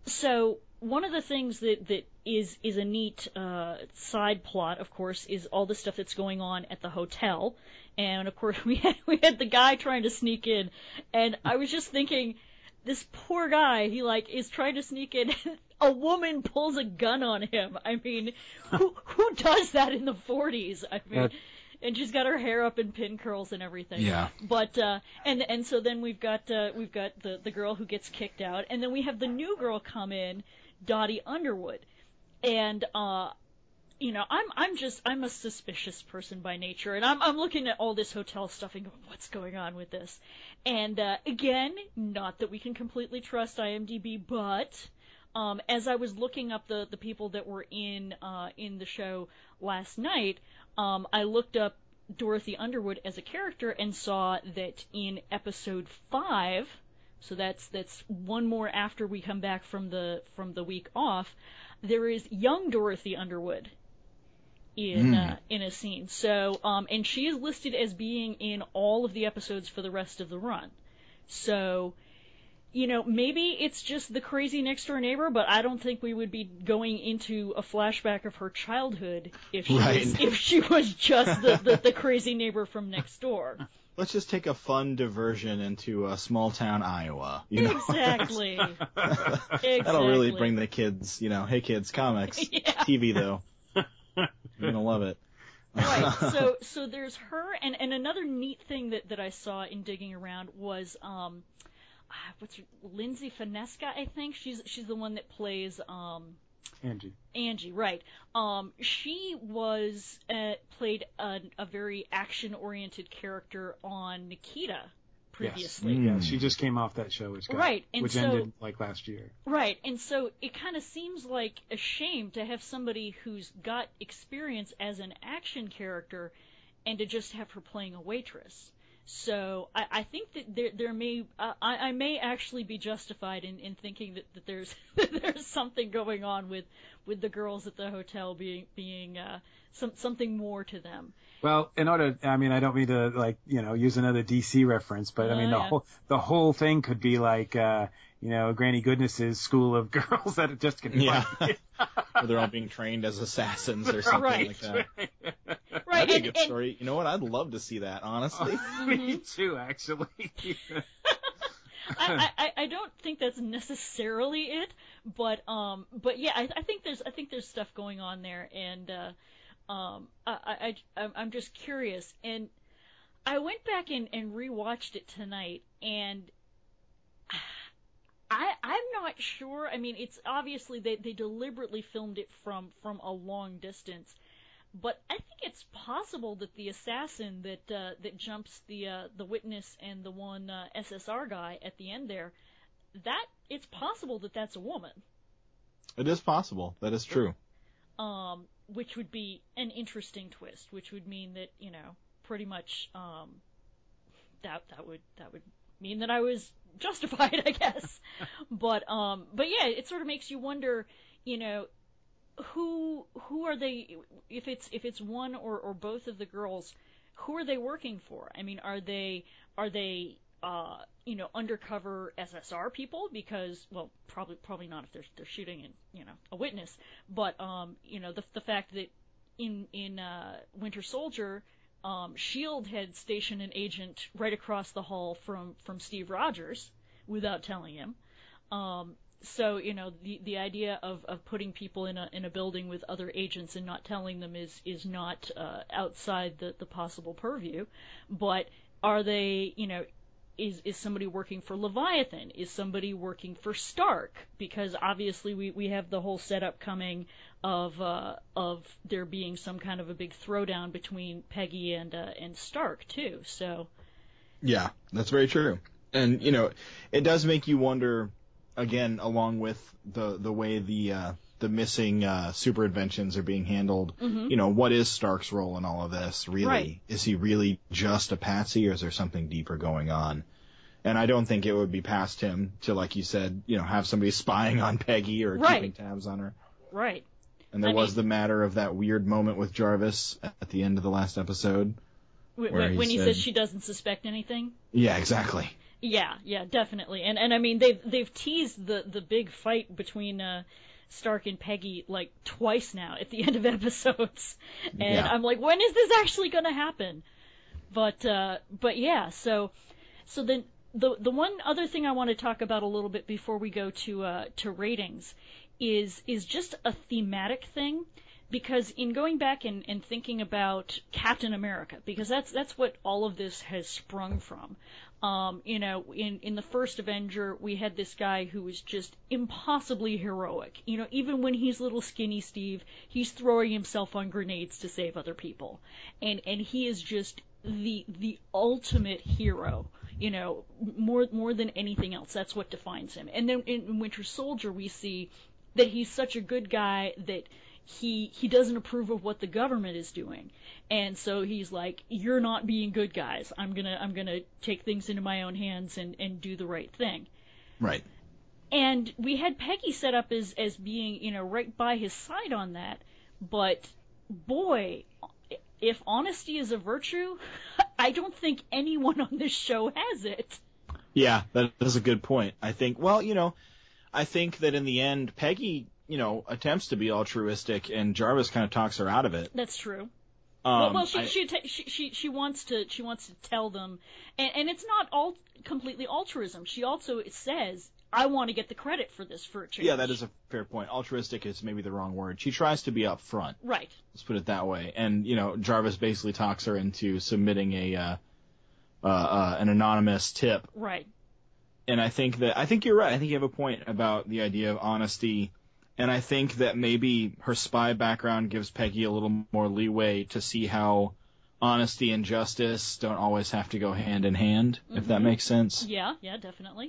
so one of the things that, that is is a neat uh, side plot, of course, is all the stuff that's going on at the hotel, and of course we had, we had the guy trying to sneak in, and I was just thinking, this poor guy, he like is trying to sneak in. A woman pulls a gun on him. I mean, who who does that in the forties? I mean, Yeah. and she's got her hair up in pin curls and everything. Yeah. But uh, and and so then we've got uh, we've got the the girl who gets kicked out, and then we have the new girl come in, Dottie Underwood, and uh, you know, I'm I'm just I'm a suspicious person by nature, and I'm I'm looking at all this hotel stuff and going, what's going on with this? And uh, again, not that we can completely trust IMDb, but um, as I was looking up the, the people that were in uh, in the show last night, um, I looked up Dorothy Underwood as a character and saw that in episode five, so that's that's one more after we come back from the from the week off, there is young Dorothy Underwood in mm. uh, in a scene. So um, and she is listed as being in all of the episodes for the rest of the run. So, you know, maybe it's just the crazy next door neighbor, but I don't think we would be going into a flashback of her childhood if she right. was if she was just the, the, the crazy neighbor from next door. Let's just take a fun diversion into uh, small town Iowa. You know? Exactly. exactly. That'll really bring the kids, you know, hey kids, comics, yeah. T V though. You're gonna love it. Right. So so there's her, and, and another neat thing that, that I saw in digging around was um, what's her, Lindsay Finesca, I think she's she's the one that plays um. Angie. Angie, right. Um, she was uh, played a, a very action-oriented character on Nikita previously. Yes. Mm. Yeah, she just came off that show, which got, right, and which so, ended like last year. Right, and so it kind of seems like a shame to have somebody who's got experience as an action character and to just have her playing a waitress. So I, I think that there there may uh, I, I may actually be justified in, in thinking that, that there's that there's something going on with, with the girls at the hotel being being uh, some something more to them. Well, in order, I mean, I don't mean to like you know use another D C reference, but I mean uh, the yeah. whole the whole thing could be like uh, you know Granny Goodness's school of girls that are just gonna yeah. Or they're all being trained as assassins or something right. like that. Right, That'd be and, a good and, story. You know what? I'd love to see that, honestly. Oh, me too, actually. I, I, I don't think that's necessarily it, but um, but yeah, I, I think there's I think there's stuff going on there, and uh, um, I, I I'm just curious, and I went back and, and rewatched it tonight, and I I'm not sure. I mean, it's obviously they, they deliberately filmed it from from a long distance. But I think it's possible that the assassin that uh, that jumps the uh, the witness and the one uh, S S R guy at the end there, that it's possible that that's a woman. It is possible. That is true. Um, which would be an interesting twist. Which would mean that you know pretty much um, that that would that would mean that I was justified, I guess. but um, but yeah, it sort of makes you wonder, you know. Who who are they? If it's if it's one or, or both of the girls, who are they working for? I mean, are they are they uh, you know undercover S S R people? Because well, probably probably not if they're they're shooting in you know a witness. But um, you know the the fact that in in uh, Winter Soldier, um, Shield had stationed an agent right across the hall from from Steve Rogers without telling him. Um, So, you know, the the idea of, of putting people in a in a building with other agents and not telling them is is not uh, outside the, the possible purview. But are they, you know, is is somebody working for Leviathan? Is somebody working for Stark? Because obviously we, we have the whole setup coming of uh, of there being some kind of a big throwdown between Peggy and uh, and Stark too. So. Yeah, that's very true. And you know, it does make you wonder. Again, along with the the way the uh, the missing uh, super inventions are being handled, mm-hmm. you know, what is Stark's role in all of this? Really, right. Is he really just a patsy, or is there something deeper going on? And I don't think it would be past him to, like you said, you know, have somebody spying on Peggy or right. keeping tabs on her. Right. And there I was mean, the matter of that weird moment with Jarvis at the end of the last episode, when he, when he said, says she doesn't suspect anything. Yeah, exactly. Yeah, yeah, definitely. And and I mean they've they've teased the, the big fight between uh, Stark and Peggy like twice now at the end of episodes. And yeah. I'm like, when is this actually going to happen? But uh, but yeah, so so then the the one other thing I want to talk about a little bit before we go to uh, to ratings is is just a thematic thing, because in going back and, and thinking about Captain America, because that's that's what all of this has sprung from. Um, you know, in, in the first Avenger, we had this guy who was just impossibly heroic. You know, even when he's little skinny Steve, he's throwing himself on grenades to save other people. And, and he is just the, the ultimate hero, you know, more, more than anything else. That's what defines him. And then in Winter Soldier, we see that he's such a good guy that he he doesn't approve of what the government is doing, and so he's like, you're not being good guys. I'm gonna I'm gonna take things into my own hands and, and do the right thing. Right. And we had Peggy set up as as being, you know, right by his side on that, but boy, if honesty is a virtue, I don't think anyone on this show has it. Yeah, that is a good point. I think, well, you know, I think that in the end, Peggy, you know, attempts to be altruistic, and Jarvis kind of talks her out of it. That's true. Um, well, well, she I, she, she she she wants to she wants to tell them, and, and it's not all completely altruism. She also says, "I want to get the credit for this for a change." Yeah, that is a fair point. Altruistic is maybe the wrong word. She tries to be upfront. Right. Let's put it that way. And you know, Jarvis basically talks her into submitting a uh, uh, uh, an anonymous tip. Right. And I think that I think you're right. I think you have a point about the idea of honesty. And I think that maybe her spy background gives Peggy a little more leeway to see how honesty and justice don't always have to go hand in hand, mm-hmm. if that makes sense. Yeah, yeah, definitely.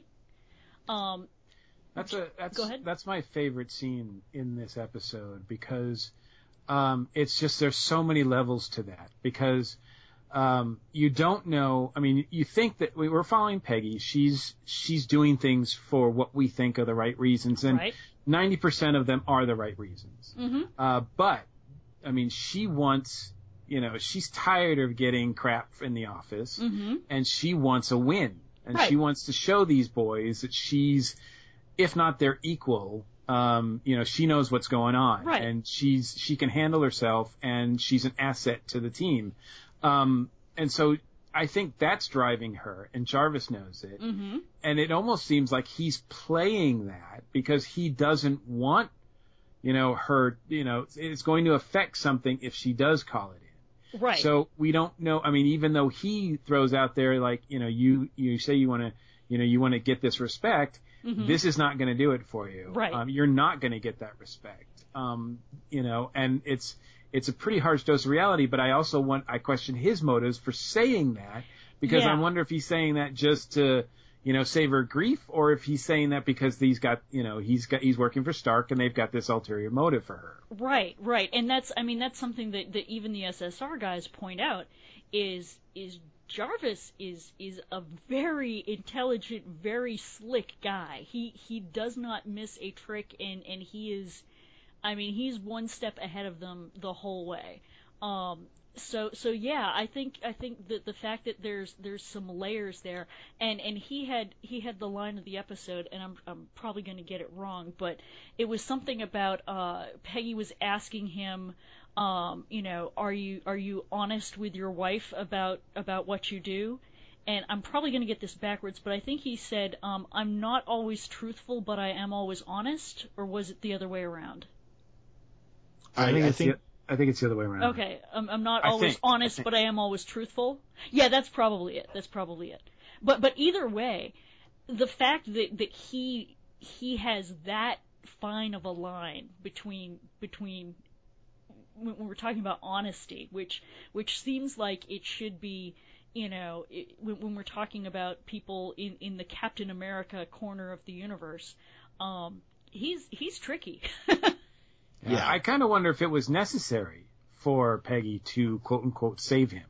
Um, that's a that's go ahead. That's my favorite scene in this episode because um, it's just there's so many levels to that because um, you don't know. I mean, you think that we, we're following Peggy. She's she's doing things for what we think are the right reasons, and right. ninety percent of them are the right reasons. Mm-hmm. Uh, but, I mean, she wants, you know, she's tired of getting crap in the office, mm-hmm. and she wants a win. And right. she wants to show these boys that she's, if not their equal, um, you know, she knows what's going on. Right. And she's, she can handle herself, and she's an asset to the team. Um, and so I think that's driving her, and Jarvis knows it. Mm-hmm. And it almost seems like he's playing that because he doesn't want, you know, her, you know, it's going to affect something if she does call it in. Right. So we don't know. I mean, even though he throws out there like, you know, you, you say you want to, you know, you want to get this respect, mm-hmm. this is not going to do it for you. Right. Um, you're not going to get that respect. Um, you know, and it's, it's a pretty harsh dose of reality, but I also want, I question his motives for saying that because yeah. I wonder if he's saying that just to, you know, save her grief or if he's saying that because he's got, you know, he's got, he's working for Stark and they've got this ulterior motive for her. Right, right. And that's, I mean, that's something that, that even the S S R guys point out is, is Jarvis is, is a very intelligent, very slick guy. He, he does not miss a trick and, and he is, I mean, he's one step ahead of them the whole way. Um, so, so yeah, I think, I think that the fact that there's, there's some layers there, and, and he had, he had the line of the episode, and I'm, I'm probably going to get it wrong, but it was something about, uh, Peggy was asking him, um, you know, are you, are you honest with your wife about, about what you do? And I'm probably going to get this backwards, but I think he said, um, I'm not always truthful, but I am always honest, or was it the other way around? I, I think I it's think the, I think it's the other way around. Okay, I'm, I'm not I always think, honest, I but I am always truthful. Yeah, that's probably it. That's probably it. But but either way, the fact that that he he has that fine of a line between between when we're talking about honesty, which which seems like it should be, you know, it, when, when we're talking about people in in the Captain America corner of the universe, um, he's he's tricky. Yeah, I kind of wonder if it was necessary for Peggy to quote unquote save him.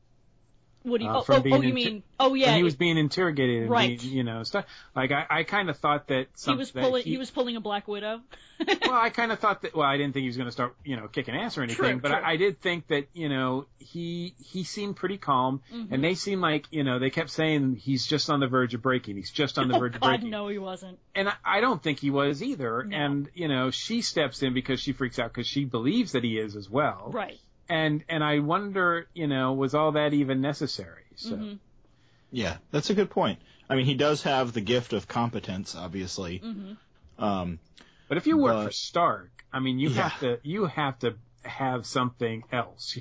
What do you? Uh, oh, from oh, being oh, you inter- mean? Oh, yeah. When he was being interrogated, and right? Being, you know, stuff like I, I kind of thought that some, he was that pulling. He, he was pulling a Black Widow. well, I kind of thought that. Well, I didn't think he was going to start, you know, kicking ass or anything. True, but true. I, I did think that, you know, he he seemed pretty calm, mm-hmm. and they seemed like, you know, they kept saying he's just on the verge of breaking. He's just on the oh, verge God, of breaking. No, he wasn't. And I, I don't think he was either. No. And you know, she steps in because she freaks out because she believes that he is as well. Right. And and I wonder, you know, was all that even necessary? So. Mm-hmm. Yeah, that's a good point. I mean, he does have the gift of competence, obviously. Mm-hmm. Um, but if you work but, for Stark, I mean, you yeah. have to you have to have something else.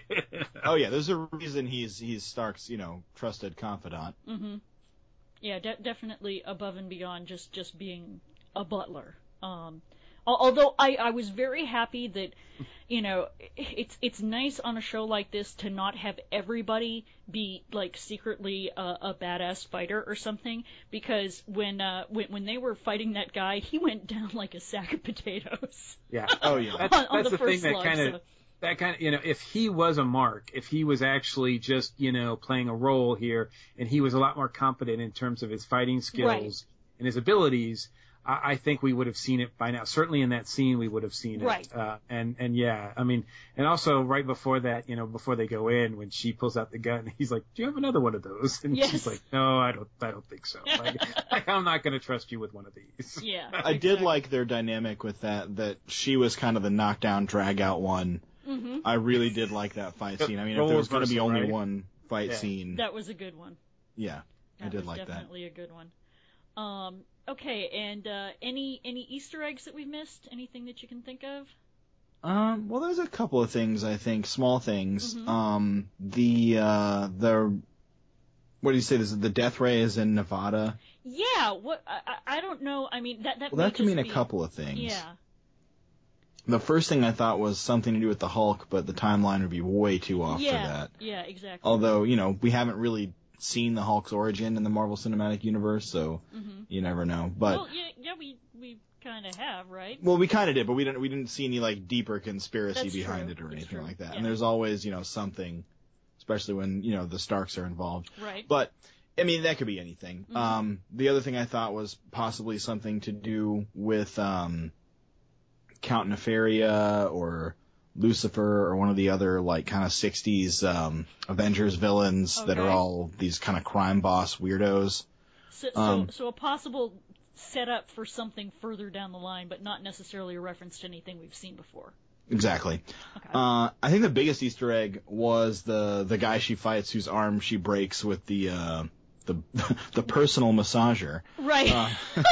Oh yeah, there's a reason he's he's Stark's, you know, trusted confidant. Mm-hmm. Yeah, de- definitely above and beyond just, just being a butler. Um, although I, I was very happy that, you know, it's it's nice on a show like this to not have everybody be like secretly a, a badass fighter or something, because when uh when when they were fighting that guy, he went down like a sack of potatoes. Yeah. Oh yeah. That's, on, on that's the, the first thing that slug, kind of so. that kind of you know, if he was a Mark, if he was actually just you know playing a role here, and he was a lot more competent in terms of his fighting skills Right. and his abilities, I, I think we would have seen it by now. Certainly in that scene, we would have seen it. Right. Uh, and and yeah, I mean, and also right before that, you know, before they go in, when she pulls out the gun, he's like, "Do you have another one of those?" And Yes. she's like, "No, I don't. I don't think so. Like, like, I'm not going to trust you with one of these." Yeah. I did exactly. like their dynamic with that, that she was kind of the knockdown, drag out one. Mm-hmm. I really did like that fight scene. I mean, if there was going to be Role only reversal, right? one fight Yeah. scene, That was a good one. yeah, I That did was like that. definitely a good one. Um, okay, and uh, any any Easter eggs that we've missed? Anything that you can think of? Um, well, there's a couple of things, I think, small things. Mhm. Um, the, uh, the, what do you say, this is the death ray is in Nevada? Yeah. What? I, I I don't know. I mean, that that. Well, may that could just mean a be- couple of things. Yeah. The first thing I thought was something to do with the Hulk, but the timeline would be way too off yeah. for that. Yeah. Exactly. Although, you know, we haven't really seen the Hulk's origin in the Marvel Cinematic Universe, so Mhm. you never know. But Well, yeah, yeah, we we kind of have, right? well, we kind of did, but we didn't we didn't see any like deeper conspiracy That's behind true. it or That's anything true. like that. Yeah. And there's always, you know, something, especially when, you know, the Starks are involved. Right. But I mean, that could be anything. Mhm. Um, the other thing I thought was possibly something to do with um, Count Nefaria or Lucifer or one of the other like kind of sixties um, Avengers villains that are Okay. all these kind of crime boss weirdos. So, so, um, so a possible setup for something further down the line, but not necessarily a reference to anything we've seen before. Exactly. Okay. Uh, I think the biggest Easter egg was the the guy she fights whose arm she breaks with the uh, the the personal massager. Right. Uh,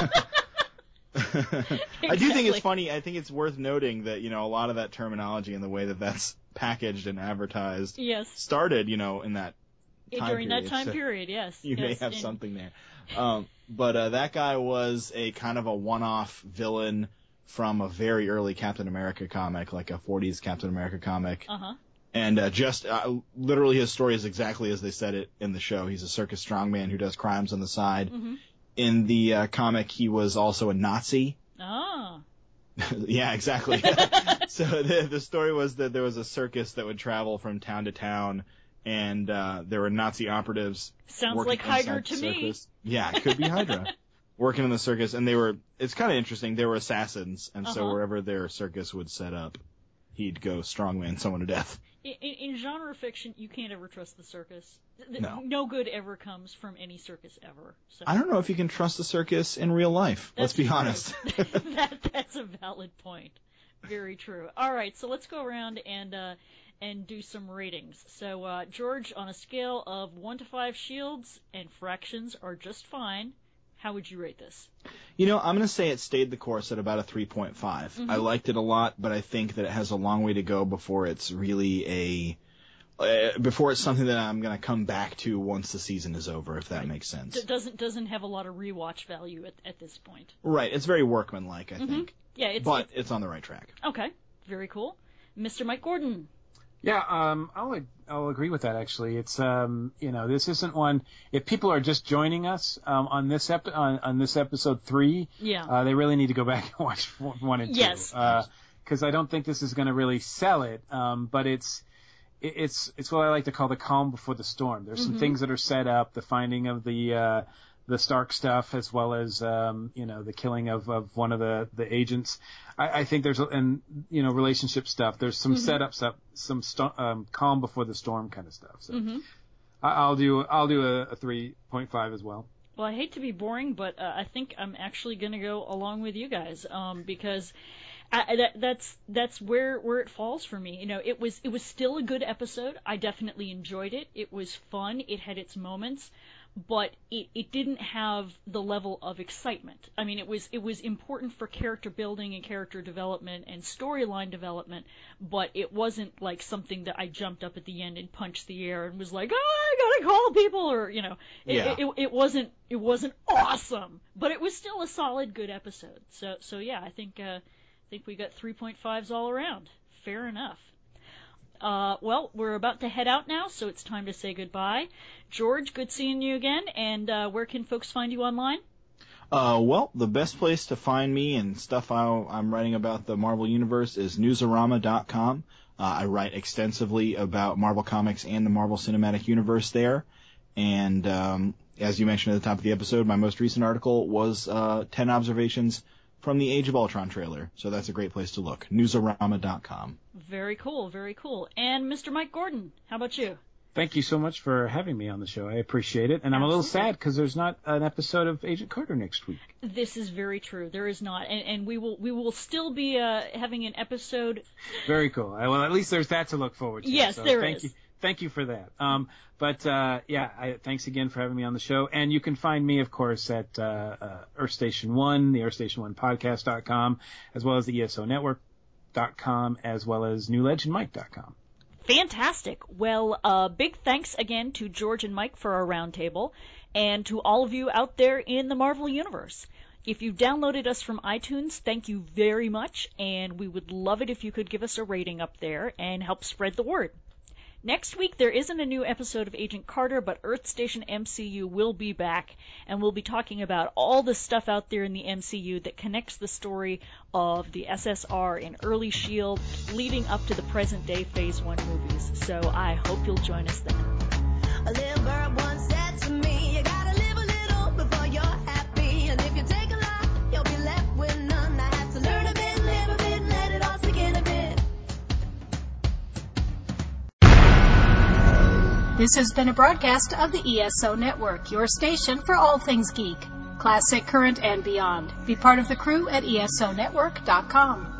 I do think it's funny. I think it's worth noting that, you know, a lot of that terminology and the way that that's packaged and advertised Yes. started, you know, in that time During period. that time So period, yes. you may yes. have and- something there. Um, but uh, that guy was a kind of a one-off villain from a very early Captain America comic, like a forties Captain America comic. Uh-huh. And uh, just uh, literally his story is exactly as they said it in the show. He's a circus strongman who does crimes on the side. Mm-hmm. In the uh, comic, he was also a Nazi. Ah. Yeah, exactly. So the, the story was that there was a circus that would travel from town to town, and uh, there were Nazi operatives. Sounds working like Hydra inside to the me. circus. Yeah, it could be Hydra. Working in the circus, and they were, it's kind of interesting, they were assassins, and so Uh-huh. wherever their circus would set up, he'd go strongman someone to death. In, in, in genre fiction, you can't ever trust the circus. Th- No. No good ever comes from any circus ever. So. I don't know if you can trust the circus in real life. Let's That's be true. honest. that, that's a valid point. Very true. All right, so let's go around and uh, and do some ratings. So, uh, George, on a scale of one to five shields and fractions are just fine, how would you rate this? You know, I'm going to say it stayed the course at about a three point five. Mhm. I liked it a lot, but I think that it has a long way to go before it's really a uh, before it's something that I'm going to come back to once the season is over, if that makes sense. D- doesn't doesn't have a lot of rewatch value at, at this point. Right, it's very workmanlike, I Mhm. think. Yeah, it's, but it's it's on the right track. okay. Very cool. Mister Mike Gordon. Yeah, um, I'll I'll agree with that. Actually, it's um, you know, this isn't one. If people are just joining us um, on this ep- on, on this episode three, Yeah. uh, they really need to go back and watch one and two. Yes. Because I don't think this is going to really sell it. Um, but it's it, it's it's what I like to call the calm before the storm. There's some Mhm. things that are set up, the finding of the uh, the Stark stuff, as well as um, you know the killing of, of one of the, the agents. I, I think there's and you know relationship stuff. There's some Mhm. setup stuff, some sto- um, calm before the storm kind of stuff. So Mm-hmm. I, I'll do I'll do a, a three point five as well. Well, I hate to be boring, but uh, I think I'm actually going to go along with you guys um, because I, that, that's that's where where it falls for me. You know, it was it was still a good episode. I definitely enjoyed it. It was fun. It had its moments, but it, it didn't have the level of excitement. I mean, it was it was important for character building and character development and storyline development, but it wasn't like something that I jumped up at the end and punched the air and was like, oh, I gotta call people, or you know, it, Yeah. it, it, it wasn't it wasn't awesome, but it was still a solid, good episode. So so yeah, I think uh, I think we got three point fives all around. Fair enough. Uh, well, we're about to head out now, so it's time to say goodbye. George, good seeing you again, and uh, where can folks find you online? Uh, well, the best place to find me and stuff I, I'm writing about the Marvel Universe is newsarama dot com. Uh, I write extensively about Marvel Comics and the Marvel Cinematic Universe there. And um, as you mentioned at the top of the episode, my most recent article was uh, ten observations from the Age of Ultron trailer. So that's a great place to look. newsarama dot com. Very cool, very cool. And Mister Mike Gordon, how about you? Thank you so much for having me on the show. I appreciate it. And I'm a little sad because there's not an episode of Agent Carter next week. This is very true. There is not. And, and we will we will still be uh, having an episode. Very cool. Well, at least there's that to look forward to. Yes, so there thank is. You. Thank you for that. Um, but, uh, yeah, I, thanks again for having me on the show. And you can find me, of course, at uh, uh, Earth Station One, the Earth Station One podcast dot com, as well as the E S O network dot com, as well as new legend mike dot com. Fantastic. Well, uh, big thanks again to George and Mike for our roundtable, and to all of you out there in the Marvel Universe. If you downloaded us from iTunes, thank you very much, and we would love it if you could give us a rating up there and help spread the word. Next week, there isn't a new episode of Agent Carter, but Earth Station M C U will be back, and we'll be talking about all the stuff out there in the M C U that connects the story of the S S R and early S H I E L D leading up to the present-day Phase one movies. So I hope you'll join us then. A little bird once said to me, you gotta live a little before you're happy, and if you take a lot, you'll be left with none. I had to learn a bit, live a bit, and let it all sink in a bit. This has been a broadcast of the E S O Network, your station for all things geek, classic, current, and beyond. Be part of the crew at E S O network dot com.